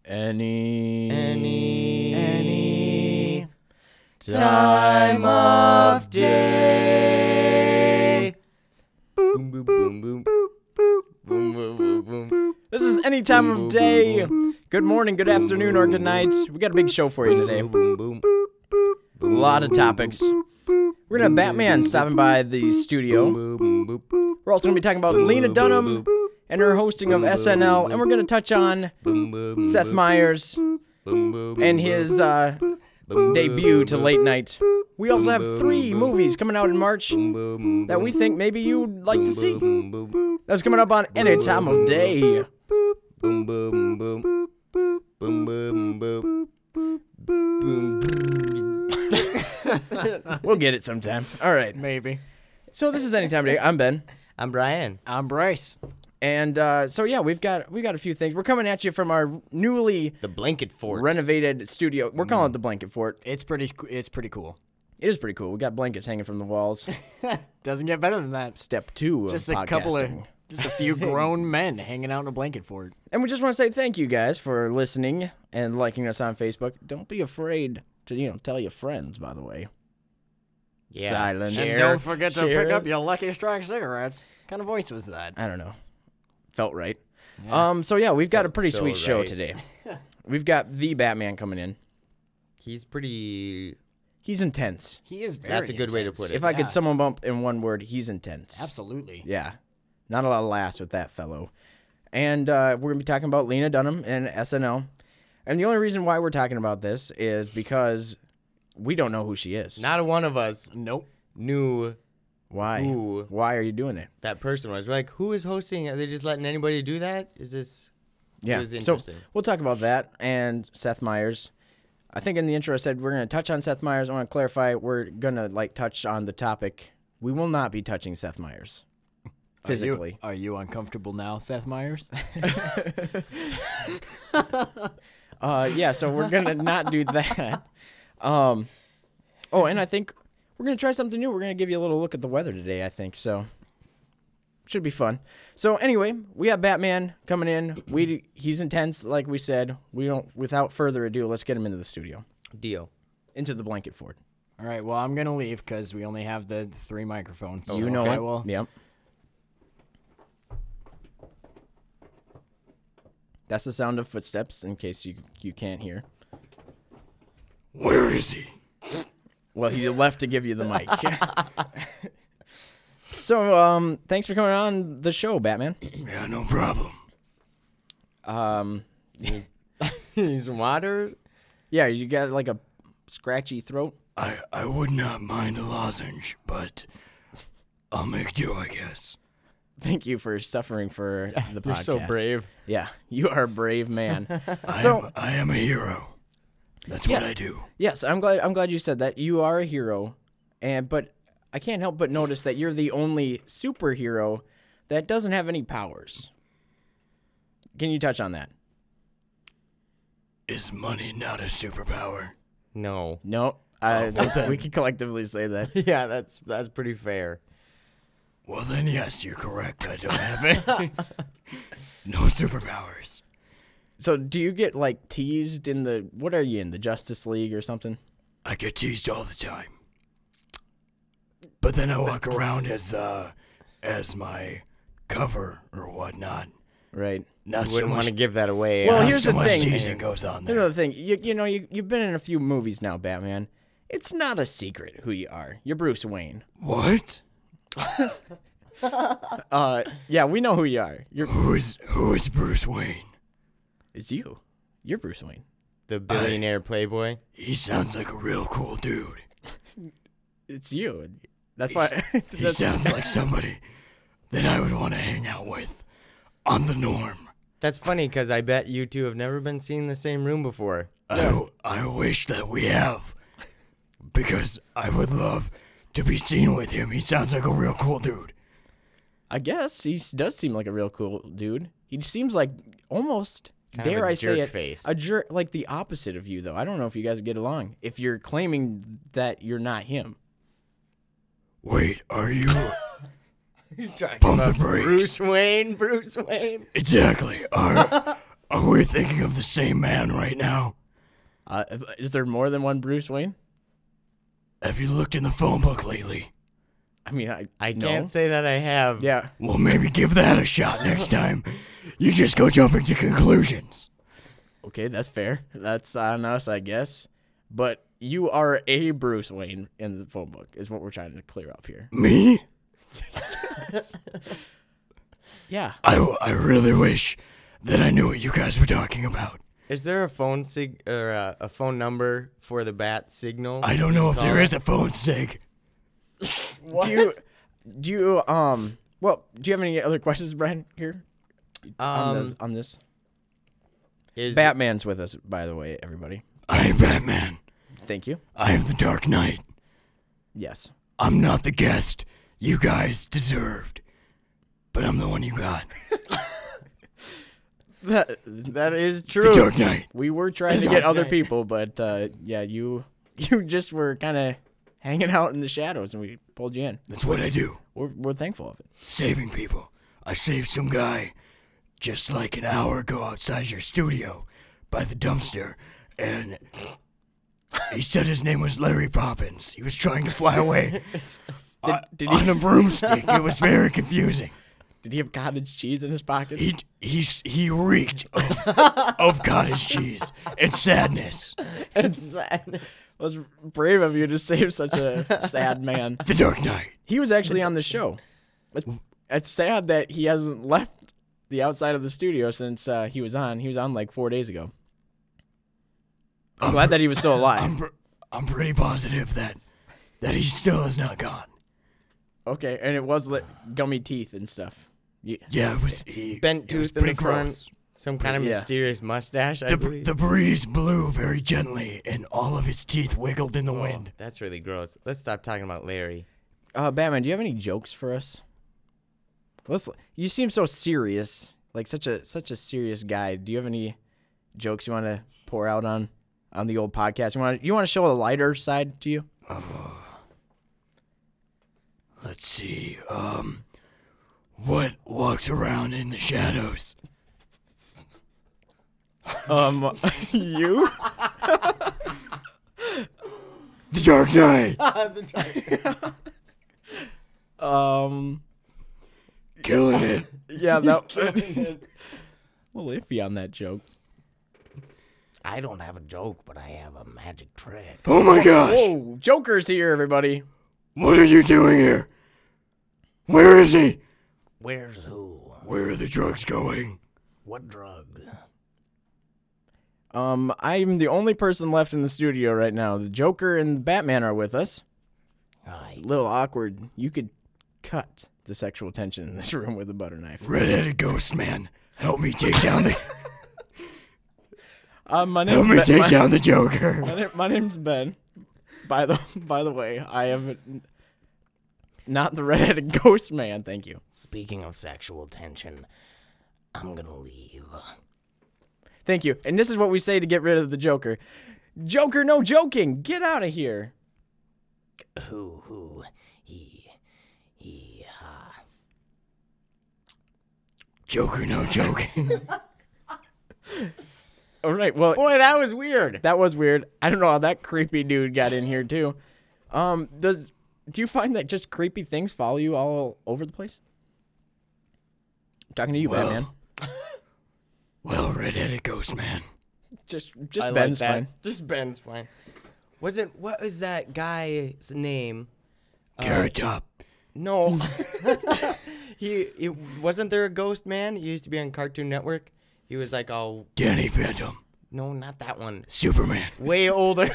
Any time of day. Boom, boom, boom, boom. Boom, boom, boom, boom. This is any time of day. Good morning, good afternoon, or good night. We got a big show for you today. Boom, boom, A lot of topics. We're going to have Batman stopping by the studio. We're also going to be talking about Lena Dunham and her hosting of SNL. And we're going to touch on Seth Meyers and his debut to late night. We also have 3 movies coming out in March that we think maybe you'd like to see. That's coming up on Any Time of Day. Boom, boom, boom. Boom, boom, boom. We'll get it sometime. All right. Maybe. So this is Any Time of Day. I'm Ben. I'm Brian. I'm Bryce. And so yeah, we've got a few things. We're coming at you from our newly The Blanket Fort. renovated studio. We're calling it the Blanket Fort. It's pretty cool. It is pretty cool. We got blankets hanging from the walls. Doesn't get better than that. Step 2 of Just podcasting. a few grown men hanging out in a blanket fort. And we just want to say thank you guys for listening and liking us on Facebook. Don't be afraid to tell your friends. By the way, Yeah. Silence. And Share. don't forget to pick up Cheers. your Lucky Strike cigarettes. What kind of voice was that? I don't know. Felt right. Yeah. So yeah, we've got a Felt pretty so sweet show right. today. We've got the Batman coming in. He's pretty... He's intense. He is very That's a good way to intense. put it. If I Yeah, could sum him up in one word, he's intense. Absolutely. Yeah. Not a lot of laughs with that fellow. And we're going to be talking about Lena Dunham and SNL. And the only reason why we're talking about this is because we don't know who she is. Not a one of us Nope. knew Why? who Why are you doing it? that person was. We're like, who is hosting? Are they just letting anybody do that? Is this... Yeah. It was So interesting. we'll talk about that and Seth Meyers. I think in the intro I said we're going to touch on Seth Meyers. I want to clarify we're going to touch on the topic. We will not be touching Seth Meyers physically. Are you uncomfortable now, Seth Meyers? Yeah, so we're going to not do that. And I think we're going to try something new. We're going to give you a little look at the weather today, I think. So should be fun. So anyway, we have Batman coming in. He's intense, like we said. Without further ado, let's get him into the studio. Deal. Into the blanket fort. All right, well, I'm going to leave because we only have the 3 microphones. You know okay, it. Well, Yep. That's the sound of footsteps, in case you can't hear. where is he? Well, he left to give you the mic. So, thanks for coming on the show, Batman. Yeah, no problem. He's water? Yeah, you got like a scratchy throat. I would not mind a lozenge, but I'll make do, I guess. Thank you for suffering for the podcast. You're so brave. Yeah, you are a brave man. I am a hero. That's what Yeah. I do. Yes, I'm glad you said that. You are a hero, but I can't help but notice that you're the only superhero that doesn't have any powers. Can you touch on that? Is money not a superpower? No. No, we can collectively say that. Yeah, that's pretty fair. Well, then, yes, you're correct. I don't have any. No superpowers. So, do you get teased in what are you in, the Justice League or something? I get teased all the time. But then I walk around as my cover or whatnot. Right. Not so Wouldn't want much. to give that away. Well, Not here's so the much thing. teasing goes on there. Another thing, you've been in a few movies now, Batman. It's not a secret who you are. You're Bruce Wayne. What? Yeah, we know who you are. Who is Bruce Wayne? It's you. You're Bruce Wayne. The billionaire playboy. He sounds like a real cool dude. It's you. That's why. He sounds like somebody that I would want to hang out with on the norm. That's funny because I bet you two have never been seen in the same room before. I wish that we have, because I would love to be seen with him. He sounds like a real cool dude. I guess he does seem like a real cool dude. He seems like almost, Kind of dare a I say jerk it, face. a jerk, like the opposite of you, though. I don't know if you guys get along. If you're claiming that you're not him. Wait, are you? You're talking Pump the about brakes. Bruce Wayne. Exactly. Are we thinking of the same man right now? Is there more than one Bruce Wayne? Have you looked in the phone book lately? I mean, I no. can't say that I have. Yeah. Well, maybe give that a shot next time. You just go jumping to conclusions. Okay, that's fair. That's on us, I guess. But you are a Bruce Wayne in the phone book, is what we're trying to clear up here. Me? Yeah. I really wish that I knew what you guys were talking about. Is there a phone a phone number for the bat signal? I don't know if there is a phone sig. Do you do you have any other questions, Brian, here? On this? Is Batman's with us, by the way, everybody. I am Batman. Thank you. I am the Dark Knight. Yes. I'm not the guest you guys deserved, but I'm the one you got. that is true. The Dark Knight. We were trying to get other people, but yeah, you just were kind of hanging out in the shadows, and we pulled you in. That's what I do. We're thankful of it. Saving people. I saved some guy just like an hour ago outside your studio by the dumpster, and he said his name was Larry Poppins. He was trying to fly away Did on a broomstick. It was very confusing. Did he have cottage cheese in his pockets? He reeked of cottage cheese and sadness. That's brave of you to save such a sad man. The Dark Knight. He was actually on the show. It's sad that he hasn't left the outside of the studio since he was on. He was on like 4 days ago. I'm glad that he was still alive. I'm pretty positive that he still is not gone. Okay, and it was gummy teeth and stuff. Yeah, it was bent it tooth was in the pretty front. gross. Some kind of mysterious mustache, I believe. The breeze blew very gently, and all of his teeth wiggled in the wind. That's really gross. Let's stop talking about Larry. Batman, do you have any jokes for us? You seem so serious, like such a serious guy. Do you have any jokes you want to pour out on the old podcast? You want to show a lighter side to you? Let's see. What walks around in the shadows? You? The Dark Knight. Killing it. Yeah, that. A little iffy on that joke. I don't have a joke, but I have a magic trick. Oh my gosh. Whoa, Joker's here, everybody. What are you doing here? Where is he? Where's who? Where are the drugs going? What drugs? I'm the only person left in the studio right now. The Joker and Batman are with us. Aye. A little awkward. You could cut the sexual tension in this room with a butter knife. Red-headed ghost man, help me take down the My help name's me take down the Joker. My name's Ben. By the way, I am not the red-headed ghost man. Thank you. Speaking of sexual tension, I'm gonna leave. Thank you. And this is what we say to get rid of the Joker. Joker, no joking. Get out of here. Who, he, ha. Joker, no joking. All right. Well, Boy, that was weird. that was weird. I don't know how that creepy dude got in here too. Do you find that just creepy things follow you all over the place? I'm talking to you, Well, Batman. Well, red-headed ghost man. Just I Ben's like that. fine. Just Ben's fine. What was that guy's name? Carrot Top. No. he wasn't there a ghost man? He used to be on Cartoon Network. He was like, oh, Danny Phantom. no, not that one. Superman. Way older.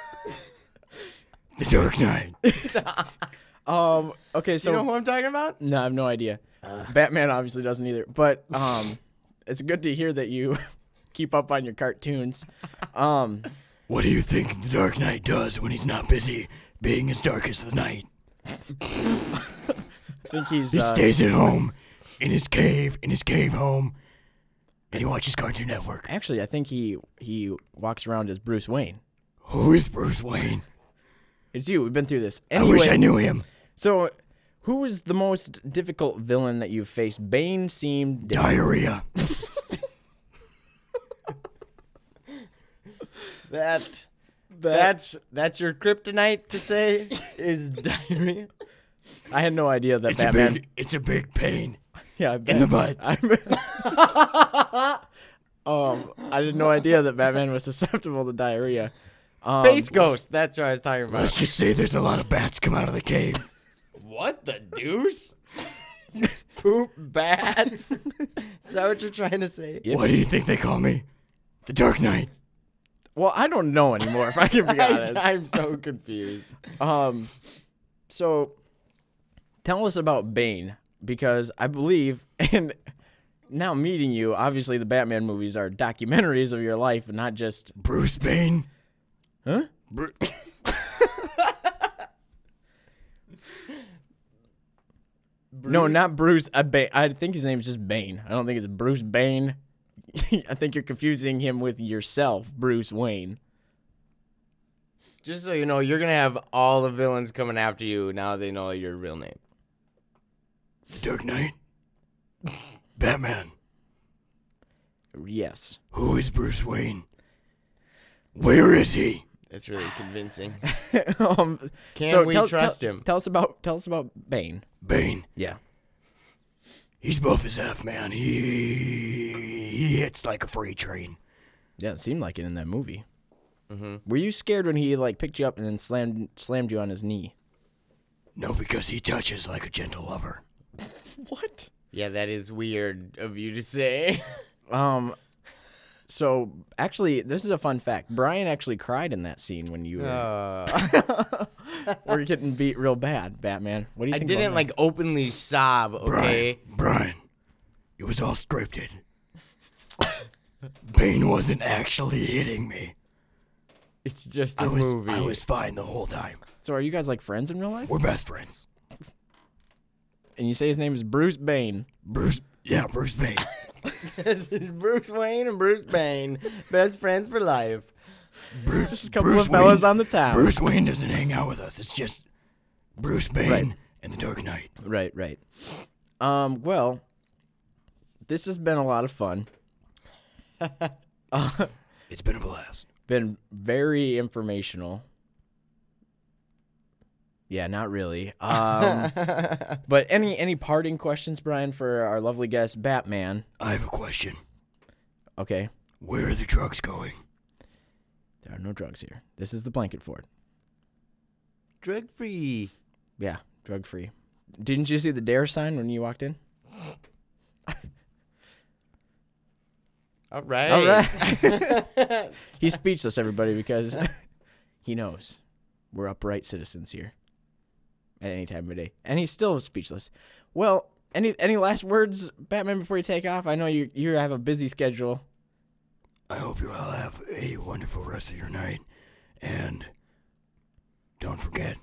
The Dark Knight. Okay, so You know who I'm talking about? no, I have no idea. Batman obviously doesn't either. But it's good to hear that you keep up on your cartoons. What do you think the Dark Knight does when he's not busy being as dark as the night? I think He stays at home in his cave home, and he watches Cartoon Network. Actually, I think he walks around as Bruce Wayne. Who is Bruce Wayne? It's you. We've been through this. I wish I knew him. So, who is the most difficult villain that you've faced? Bane seemed difficult. Diarrhea. That's your kryptonite to say is diarrhea. I had no idea that It's Batman. it's a big pain Yeah, I in the butt. I had no idea that Batman was susceptible to diarrhea. Space Ghost. That's what I was talking about. Let's just say there's a lot of bats come out of the cave. What the deuce? Poop bats? Is that what you're trying to say? Yep. What do you think they call me? The Dark Knight. Well, I don't know anymore, if I can be honest. I'm so confused. So tell us about Bane, because I believe, and now meeting you, obviously the Batman movies are documentaries of your life and not just... Bruce Bane. Huh? No, not Bruce. Bane. I think his name is just Bane. I don't think it's Bruce Bane. I think you're confusing him with yourself, Bruce Wayne. Just so you know, you're going to have all the villains coming after you now they know your real name. The Dark Knight. Batman. Yes. Who is Bruce Wayne? Where is he? That's really convincing. Can Can we trust him? Tell us about Bane. Bane. Yeah. He's buff as F, man. He hits like a freight train. Yeah, it seemed like it in that movie. Mm-hmm. Were you scared when he picked you up and then slammed you on his knee? No, because he touches like a gentle lover. What? Yeah, that is weird of you to say. So actually, this is a fun fact. Brian actually cried in that scene when you were getting beat real bad, Batman. What do you I think? didn't about that? openly sob, okay? Brian, it was all scripted. Bane wasn't actually hitting me. It's just a I movie. was fine the whole time. So are you guys friends in real life? We're best friends. And you say his name is Bruce Bane. Bruce Bane. This is Bruce Wayne and Bruce Bane, best friends for life. Just a couple of fellas on the town. Bruce Wayne doesn't hang out with us. It's just Bruce Bane Right. and the Dark Knight. Right. Well, this has been a lot of fun. It's been a blast. Been very informational. Yeah, not really. But any parting questions, Brian, for our lovely guest, Batman? I have a question. Okay. Where are the drugs going? There are no drugs here. This is the Blanket Fort. Drug free. Yeah, drug free. Didn't you see the DARE sign when you walked in? All right. All right. He's speechless, everybody, because he knows we're upright citizens here at any time of day. And he's still speechless. Well, any last words, Batman, before you take off? I know you have a busy schedule. I hope you all have a wonderful rest of your night. And don't forget,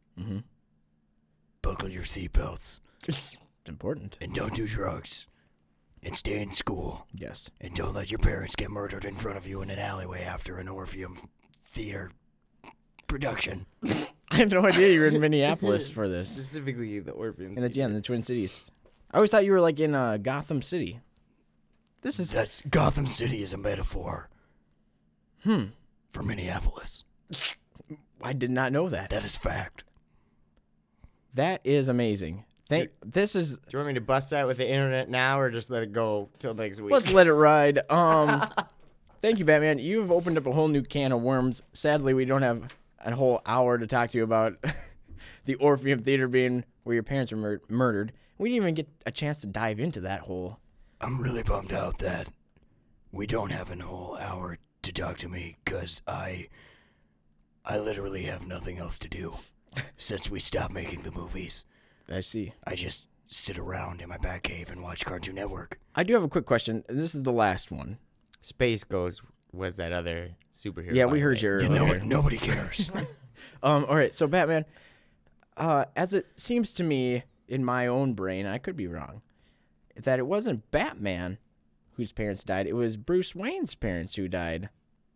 buckle your seatbelts. It's important. And don't do drugs. And stay in school. Yes. And don't let your parents get murdered in front of you in an alleyway after an Orpheum Theater production. I had no idea you were in Minneapolis for this. Specifically the Orpheum. In the Twin Cities. I always thought you were in Gotham City. That's Gotham City is a metaphor. For Minneapolis. I did not know that. That is fact. That is amazing. This is. Do you want me to bust that with the internet now or just let it go till next week? Let's let it ride. Thank you, Batman. You've opened up a whole new can of worms. Sadly, we don't have a whole hour to talk to you about the Orpheum Theater being where your parents were murdered. We didn't even get a chance to dive into that whole. I'm really bummed out that we don't have a whole hour to talk to me because I literally have nothing else to do since we stopped making the movies. I see. I just sit around in my bat cave and watch Cartoon Network. I do have a quick question. And this is the last one. Space Ghost was that other superhero. Yeah, we heard right? you You earlier. know, nobody cares. All right, so Batman, as it seems to me in my own brain, I could be wrong, that it wasn't Batman whose parents died. It was Bruce Wayne's parents who died.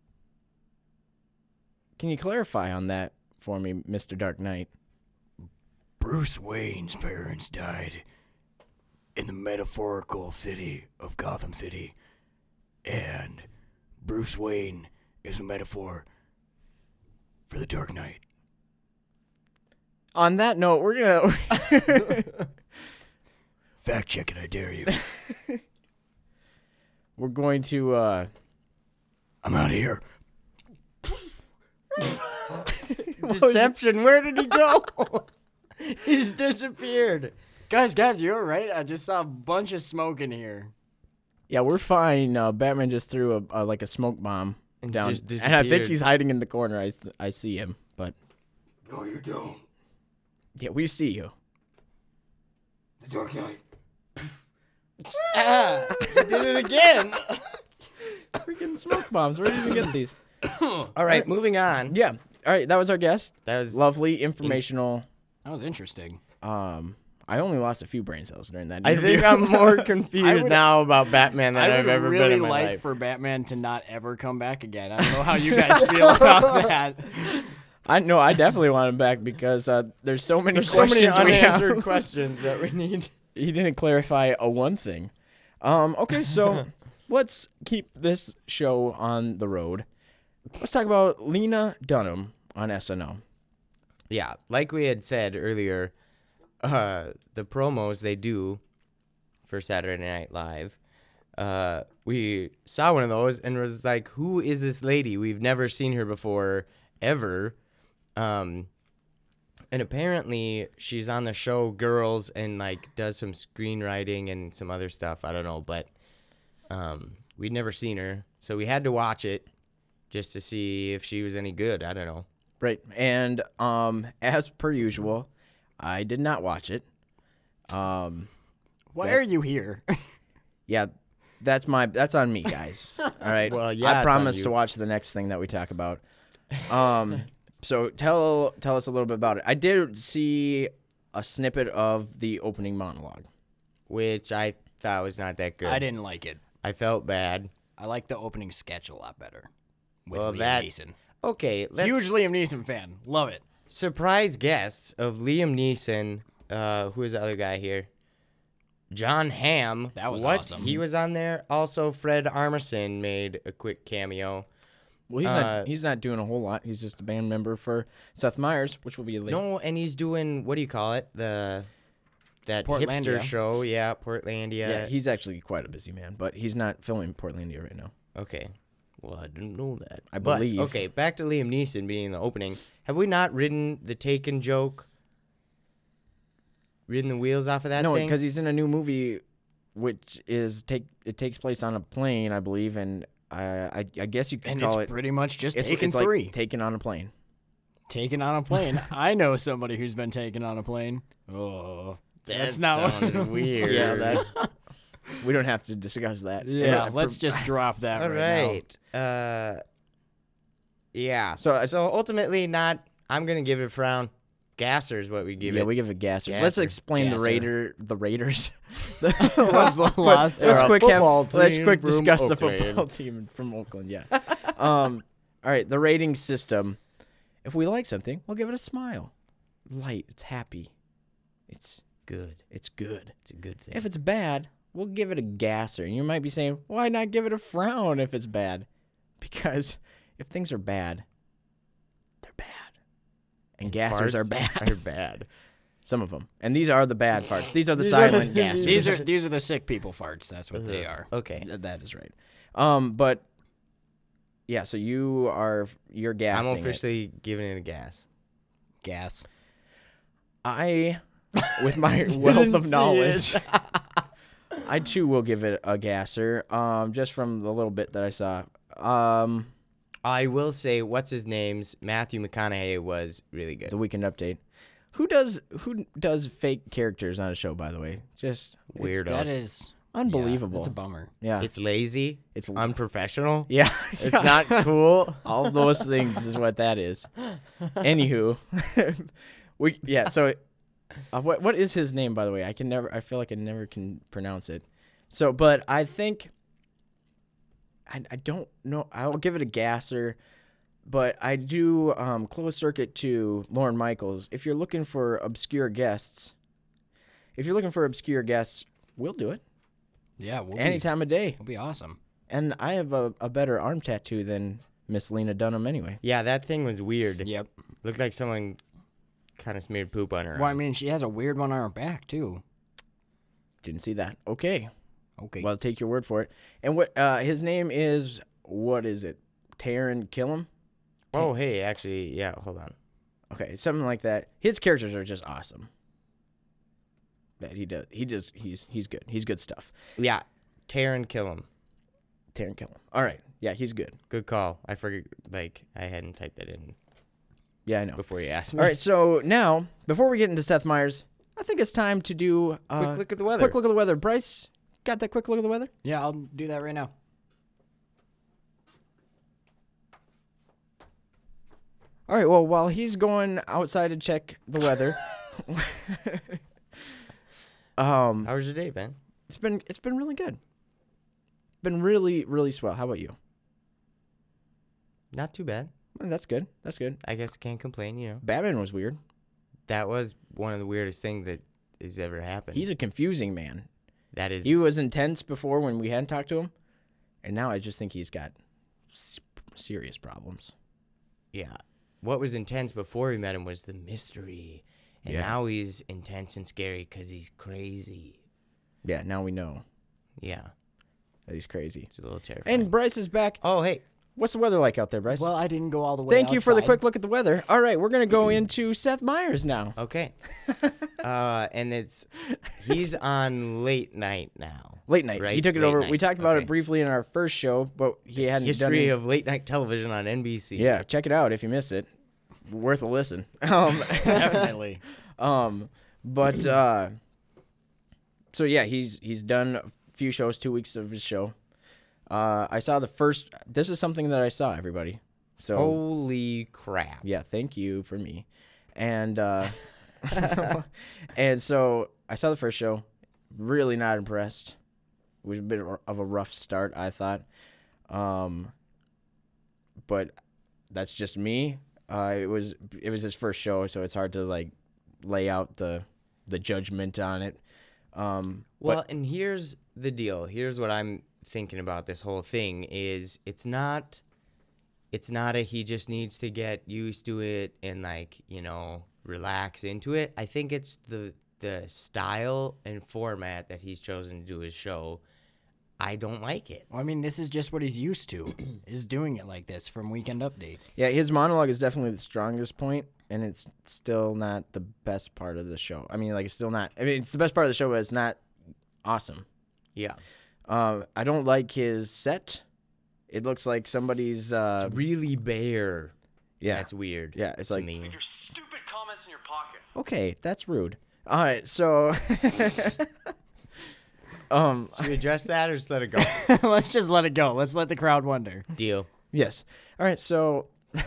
Can you clarify on that for me, Mr. Dark Knight? Bruce Wayne's parents died in the metaphorical city of Gotham City. And Bruce Wayne is a metaphor for the Dark Knight. On that note, we're gonna Fact check it, I dare you. we're going to I'm out of here. Deception. Where did he go? He's disappeared. Guys, you all right? I just saw a bunch of smoke in here. yeah, we're fine. Batman just threw a like a smoke bomb And down, just and I think disappeared. he's hiding in the corner. I see him, but No, you don't. yeah, we see you. The Dark Knight. Ah, he did it again. Freaking smoke bombs. Where did you even get these? All right, moving on. Yeah. All right, that was our guest. That was Lovely, informational. That was interesting. I only lost a few brain cells during that I interview. think I'm more confused would- now about Batman than I I've would ever really been in my like life. for Batman to not ever come back again. I don't know how you guys feel about that. I know. I definitely want him back because there's so many There's so many questions we have. unanswered questions that we need. He didn't clarify a one thing. Okay, so let's keep this show on the road. Let's talk about Lena Dunham on SNL. Yeah, like we had said earlier, the promos they do for Saturday Night Live, we saw one of those and was like, who is this lady? We've never seen her before, ever. And apparently she's on the show Girls and like does some screenwriting and some other stuff. I don't know, but we'd never seen her. So we had to watch it just to see if she was any good. I don't know. Right. And as per usual, I did not watch it. Why are you here? Yeah, that's on me, guys. All right. Well, yeah, I it's on promise you. to watch the next thing that we talk about. So tell us a little bit about it. I did see a snippet of the opening monologue. Which I thought was not that good. I didn't like it. I felt bad. I like the opening sketch a lot better. With Well, Liam that- Neeson. Okay, let's Huge Liam Neeson fan. Love it. surprise guests of Liam Neeson. Who is the other guy here? John Hamm. That was what? awesome. He was on there. Also, Fred Armisen made a quick cameo. Well, he's not doing a whole lot. He's just a band member for Seth Meyers, which will be late. No, and he's doing, what do you call it? That Portlandia. hipster show. Yeah, Portlandia. Yeah, he's actually quite a busy man, but he's not filming Portlandia right now. Okay. Well, I didn't know that. I But, believe. okay, back to Liam Neeson being the opening. Have we not ridden the Taken joke? Ridden the wheels off of that No, thing? because he's in a new movie, which it takes place on a plane, I believe, and I guess you could And call it's it pretty much just it's Taken like 3. Taken on a plane. Taken on a plane. I know somebody who's been taken on a plane. Oh, that's that not sounds weird. Yeah, that we don't have to discuss that. Yeah, And, let's just drop that All right now. right. Yeah. So, So ultimately, not. I'm gonna give it a frown. Gasser is what we give yeah, it. we give it gasser. Let's Gasser. explain Gasser. the Raiders. Was the lost Let's era. quick let's team quick from discuss the Oakland. football team from Oakland. Yeah. All right, the rating system. If we like something, we'll give it a smile. Light. It's happy. It's good. it's good. It's a good thing. If it's bad, we'll give it a gasser. And you might be saying, why not give it a frown if it's bad? Because if things are bad, they're bad. And gassers are bad. Are bad. Some of them. And these are the bad farts. These are the These are the- silent gassers. These are the sick people farts. That's what they are. Okay. That is right. But yeah, so you're gassing I'm it. officially giving it a gas. Gas. I, with my wealth of knowledge, I too will give it a gasser. Just from the little bit that I saw. I will say, what's his name's Matthew McConaughey was really good. The Weekend Update. Who does fake characters on a show? By the way, just Weirdos. That is unbelievable. It's a bummer. Yeah, It's lazy. It's unprofessional. yeah. It's not cool. All of those things is what that is. Anywho, So, what is his name, by the way? I feel like I never can pronounce it. So, but I think I don't know. I'll give it a gasser, but I do close circuit to Lorne Michaels. If you're looking for obscure guests, we'll do it Yeah, any time of day. We'll be awesome. And I have a better arm tattoo than Miss Lena Dunham anyway. Yeah, that thing was weird. Yep. Looked like someone kind of smeared poop on her. Well, I mean, she has a weird one on her back too. Didn't see that. Okay. Okay. Well, I'll take your word for it. And what his name is, what is it? Taron Killam? Oh, hey, actually, yeah, hold on. Okay, something like that. His characters are just awesome. That he does. He's good. He's good stuff. Yeah, Taron Killam. Taron Killam. All right. Yeah, he's good. Good call. I forget, like, I hadn't typed that in Yeah, I know. before you asked me. All right, so now, before we get into Seth Meyers, I think it's time to do Quick look at the weather. Quick look at the weather. Bryce, got that quick look at the weather? Yeah, I'll do that right now. All right, well, while he's going outside to check the weather, How was your day, Ben? it's been really good. Been really, really swell. How about you? Not too bad. Well, that's good. That's good. I guess can't complain, you know. Batman was weird. That was one of the weirdest things that has ever happened. He's a confusing man. That is. He was intense before when we hadn't talked to him, and now I just think he's got serious problems. Yeah. What was intense before we met him was the mystery. And Yeah. now he's intense and scary because he's crazy. Yeah, now we know Yeah. that he's crazy. It's a little terrifying. And Bryce is back. oh, hey. What's the weather like out there, Bryce? Well, I didn't go all the way. Thank you for the outside. quick look at the weather. All right, we're going to go into Seth Meyers now. Okay. And he's on late night now. Late night. Right? He took it Late over. night. We talked about Okay. it briefly in our first show, but he hadn't History done of late night television on NBC. Yeah, check it out if you missed it. Worth a listen. Definitely. But so yeah, he's done a few shows, 2 weeks of his show. I saw the first. This is something that I saw, everybody. So Holy crap. yeah, thank you for me. And and so I saw the first show. Really not impressed. It was a bit of a rough start, I thought. But that's just me. It was his first show, so it's hard to like lay out the judgment on it. Well, and here's the deal. Here's what I'm thinking about this whole thing is it's not a he just needs to get used to it and like, you know, relax into it. I think it's the style and format that he's chosen to do his show. I don't like it. Well, I mean, this is just what he's used to, is doing it like this from Weekend Update. Yeah, his monologue is definitely the strongest point, and it's still not the best part of the show. I mean, like, it's still not. I mean, it's the best part of the show, but it's not awesome. Yeah. I don't like his set. It looks like somebody's. It's really bare. Yeah. That's weird. Yeah, it's to like. me. Leave your stupid comments in your pocket. Okay, that's rude. All right, so. Should we address that or just let it go? Let's just let it go. Let's let the crowd wonder. Deal. Yes. All right, so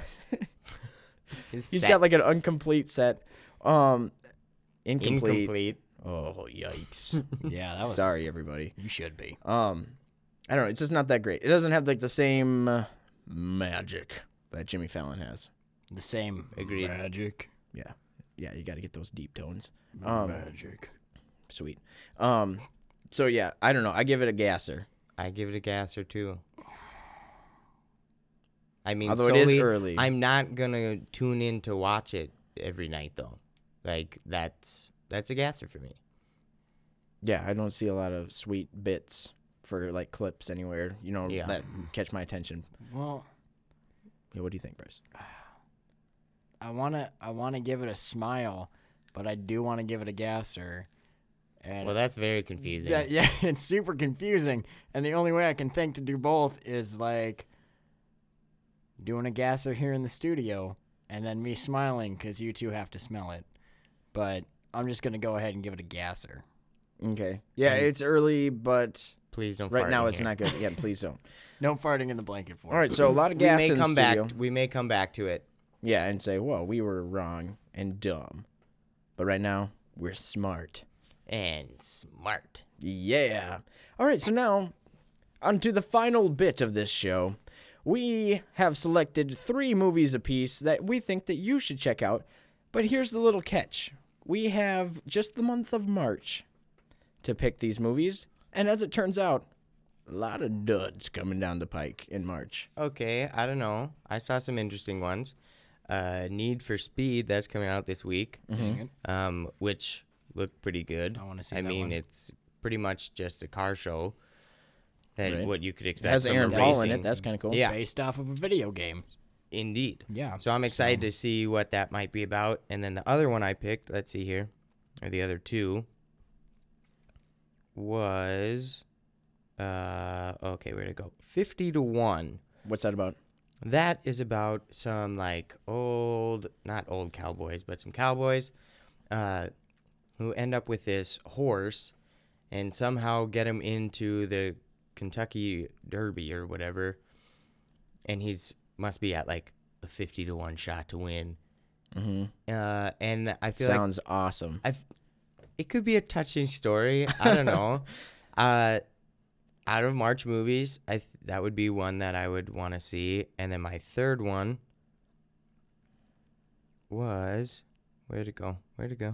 His he's set. got like an incomplete set. Incomplete. incomplete. Oh, yikes. Yeah, that was. Sorry, everybody. You should be. I don't know. It's just not that great. It doesn't have like the same magic that Jimmy Fallon has. The same. Agreed. Magic. Yeah, yeah. You got to get those deep tones. Magic. Sweet. So yeah, I don't know. I give it a gasser. I give it a gasser too. I mean, Although it is solely, early. I'm not gonna tune in to watch it every night though. Like that's a gasser for me. Yeah, I don't see a lot of sweet bits for like clips anywhere. You know, Yeah. that catch my attention. Well, Yeah, what do you think, Bryce? I wanna give it a smile, but I do want to give it a gasser. And Well, that's very confusing. yeah, it's super confusing. And the only way I can think to do both is like doing a gasser here in the studio and then me smiling because you two have to smell it. But I'm just gonna go ahead and give it a gasser. Okay. Yeah, it's early, but Please don't. right fart now in it's here. not good. Yeah, please don't. No farting in the blanket for All right, so a lot of gas We in may the come back. studio. We may come back to it. Yeah, and say, well, we were wrong and dumb. But right now, we're smart. And smart. Yeah. All right, so now, on to the final bit of this show. We have selected 3 movies apiece that we think that you should check out. But here's the little catch. We have just the month of March to pick these movies. And as it turns out, A lot of duds coming down the pike in March. Okay, I don't know. I saw some interesting ones. Need for Speed, that's coming out this week, Dang it. which looked pretty good. I wanna see I that mean, one. it's pretty much just a car show. That Right. what you could It expect has from Aaron a Paul racing. in it. That's kind of cool. Yeah. Based off of a video game. Indeed. Yeah. So I'm excited to see what that might be about. And then the other one I picked, let's see here, or the other two, was, okay, where'd it go? 50 to 1. What's that about? That is about some like not old cowboys, but some cowboys who end up with this horse and somehow get him into the Kentucky Derby or whatever. And must be at like a 50 to 1 shot to win. Mm-hmm. And I feel Sounds awesome. it could be a touching story. I don't know. Out of March movies, that would be one that I would want to see. And then my third one was, where'd it go?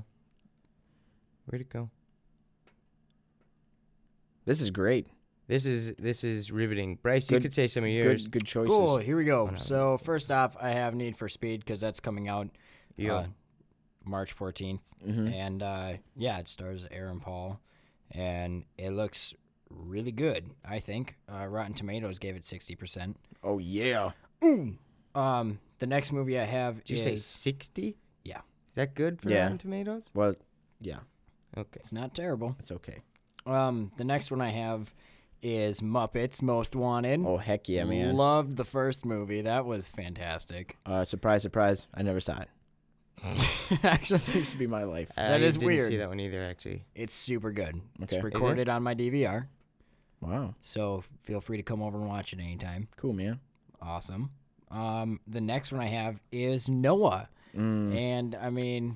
This is great. This is riveting. Bryce, you Good- could say some of yours. Good choices. Cool. Here we go. Whatever. So first off, I have Need for Speed because that's coming out Yeah. March 14th, Mhm. and yeah, it stars Aaron Paul, and it looks really good. I think Rotten Tomatoes gave it 60%. Oh yeah. The next movie I have Did you is say 60? Yeah. Is that good for Yeah. Rotten Tomatoes? Well, yeah. Okay. it's not terrible. It's okay. The next one I have is Muppets Most Wanted. Oh heck yeah, man. Loved the first movie. That was fantastic. Surprise, surprise. I never saw it. Actually, Seems to be my life. That is didn't weird. see that one either, actually. it's super good. Okay. It's recorded on my DVR, Wow. so feel free to come over and watch it anytime. Cool, man. Awesome. The next one I have is Noah, Mm. and I mean,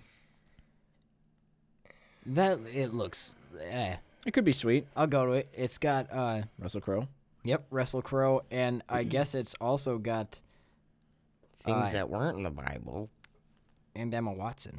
that it looks. It could be sweet. I'll go to it. It's got Russell Crowe. Russell Crowe, and I guess it's also got Things that weren't in the Bible. and Emma Watson.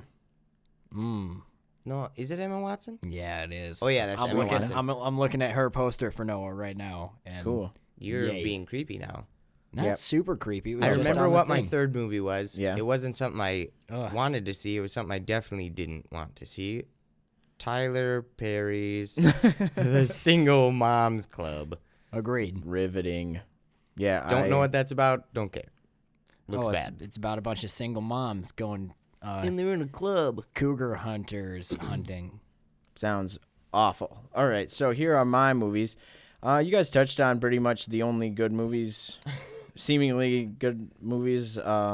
No, is it Emma Watson? Yeah, it is. Oh, yeah, that's I'm Emma looking. Watson. I'm looking at her poster for Noah right now, and Cool. You're Yay. being creepy now. not Yep. super creepy. It was I just remember on the what my thing. third movie was. Yeah. It wasn't something I Ugh. wanted to see. It was something I definitely didn't want to see. Tyler Perry's The Single Moms Club. Agreed. Riveting. Yeah. Don't know what that's about. Don't care. Looks Oh, bad. It's about a bunch of single moms going they're in a club. cougar hunters hunting. Sounds awful. All right, so here are my movies. You guys touched on pretty much the only good movies, seemingly good movies.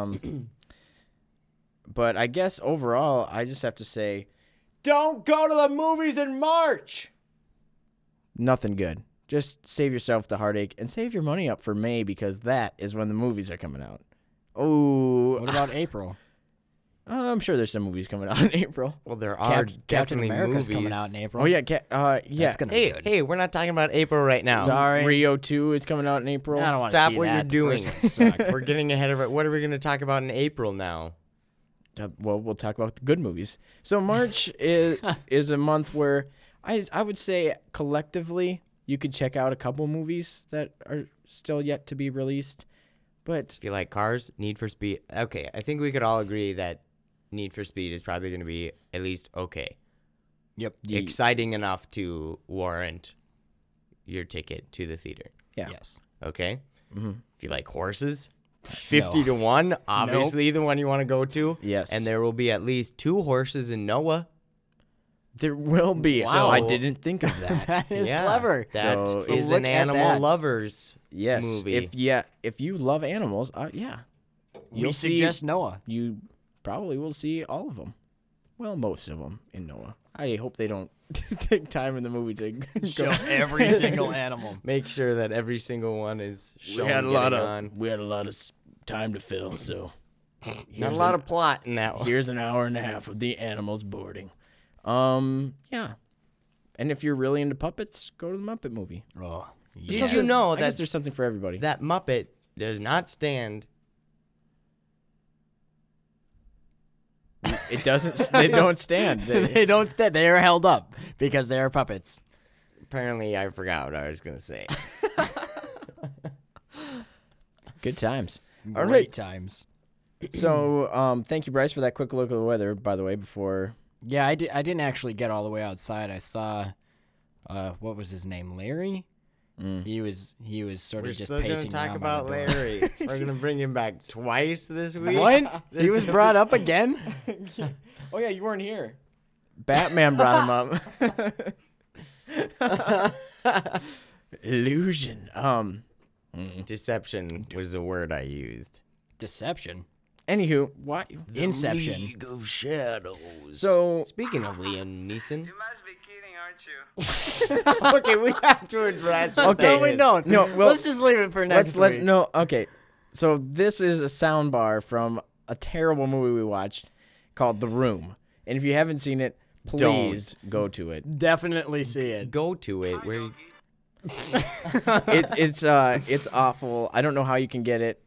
But I guess overall, I just have to say, don't go to the movies in March. Nothing good. Just save yourself the heartache and save your money up for May because that is when the movies are coming out. Oh, What about April? I'm sure there's some movies coming out in April. Well, there are Captain definitely America's movies. coming out in April. Oh yeah, yeah. That's gonna be Hey, good. hey, we're not talking about April right now. Sorry. Rio 2 is coming out in April. I don't wanna Stop see what that. you're The doing. first one sucked. We're getting ahead of it. What are we going to talk about in April now? Well, we'll talk about the good movies. So March is a month where I would say collectively you could check out a couple movies that are still yet to be released. But If you like cars, Need for Speed. Okay, I think we could all agree that Need for Speed is probably going to be at least okay. Yep. Exciting enough to warrant your ticket to the theater. yeah. Yes. Okay? If you like horses, 50 to 1, obviously the one you want to go to. Yes. And there will be at least 2 horses in Noah. There will be. So Wow. I didn't think of that. That is Yeah, clever. That So is look an at animal that. lovers Yes. movie. If you love animals, yeah. We suggest Noah. You probably will see all of them. Well, most of them in Noah. I hope they don't take time in the movie to Show go. every single animal. Make sure that every single one is shown We had a lot getting of on. time to fill, so Not a lot of plot in that one. here's an hour and a half of the animals boarding. Yeah. And if you're really into puppets, go to the Muppet movie. Oh, Did you know I guess that there's something for everybody. that Muppet does not stand? It doesn't. They don't stand. they don't. They are held up because they are puppets. apparently I forgot what I was gonna say. Good times. All Great right. times. So, thank you, Bryce, for that quick look at the weather, by the way, before. Yeah, I didn't actually get all the way outside. I saw, what was his name, Larry? He was sort We're of just still gonna pacing talk around about by the door. Larry. We're gonna bring him back twice this week. What? He was brought up again? Oh, yeah, you weren't here. Batman brought him up. Illusion. Deception was the word I used. Deception. Anywho, why? Inception. League of Shadows. So, Speaking of Liam Neeson. You must be kidding, aren't you? Okay, we have to address. what Okay. that No, we is. don't. No, well, let's just leave it for next week. no, okay. So, this is a sound bar from a terrible movie we watched called The Room. And if you haven't seen it, please go to it. Definitely see it. Go to it. Where It's awful. I don't know how you can get it.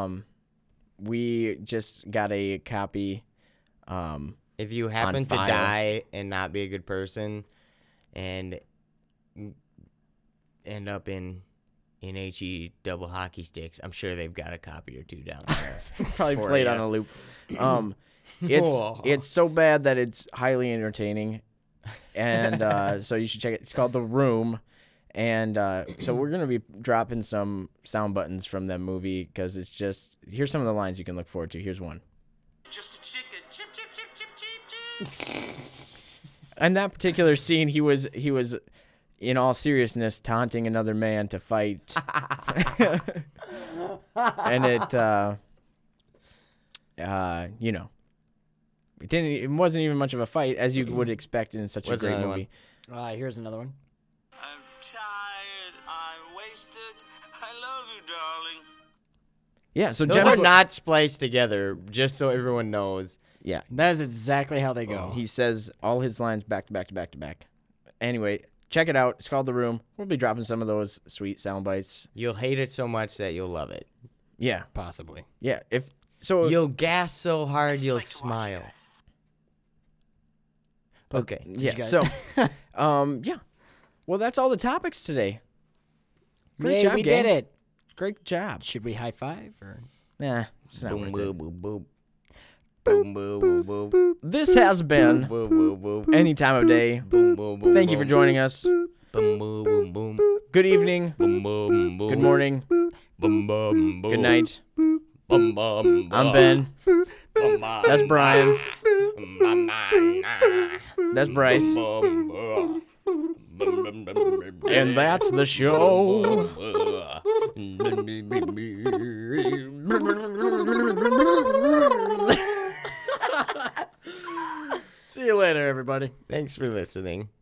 We just got a copy. if you happen to file. die and not be a good person, and end up in HE double hockey sticks, I'm sure they've got a copy or two down there. Probably for played ya. on a loop. It's so bad that it's highly entertaining, and so you should check it. It's called The Room, and so we're gonna be dropping some sound buttons from that movie because it's just here's some of the lines you can look forward to. Here's one. Just a chicken. Chip, chip, chip, chip, chip, chip. In that particular scene, he was in all seriousness taunting another man to fight, and it wasn't even much of a fight as you would expect in such a What's great another movie. Here's another one. I'm tired. I'm wasted. I love you, darling. Yeah, so Those Jennifer, are not spliced together, just so everyone knows. yeah, That is exactly how they go. he says all his lines back to back to back to back. Anyway, check it out. It's called The Room. We'll be dropping some of those sweet sound bites. You'll hate it so much that you'll love it. Yeah, Possibly. yeah. If so, You'll gas so hard Just you'll like to watch you smile. guys. Okay. yeah. guys- So, yeah. Well, that's all the topics today. Great Yay, job, we gang. did it. Great job. Should we high five or? Nah, it's not Boom, worth it. boom, boom, boom. Boom, boom, boom, boom. This has been Boom, boom, boom. Any Time of Day. Boom, boom, boom, Thank you for boom. joining us. Boom, boom, boom, boom. Good evening. Boom, boom, boom. Good morning. Boom, boom, boom. Good night. Boom, boom, boom. I'm Ben. Boom, boom. That's Brian. Boom, boom, boom. That's Bryce. Boom, boom. Boom, boom, boom, boom. And that's the show. See you later, everybody. Thanks for listening.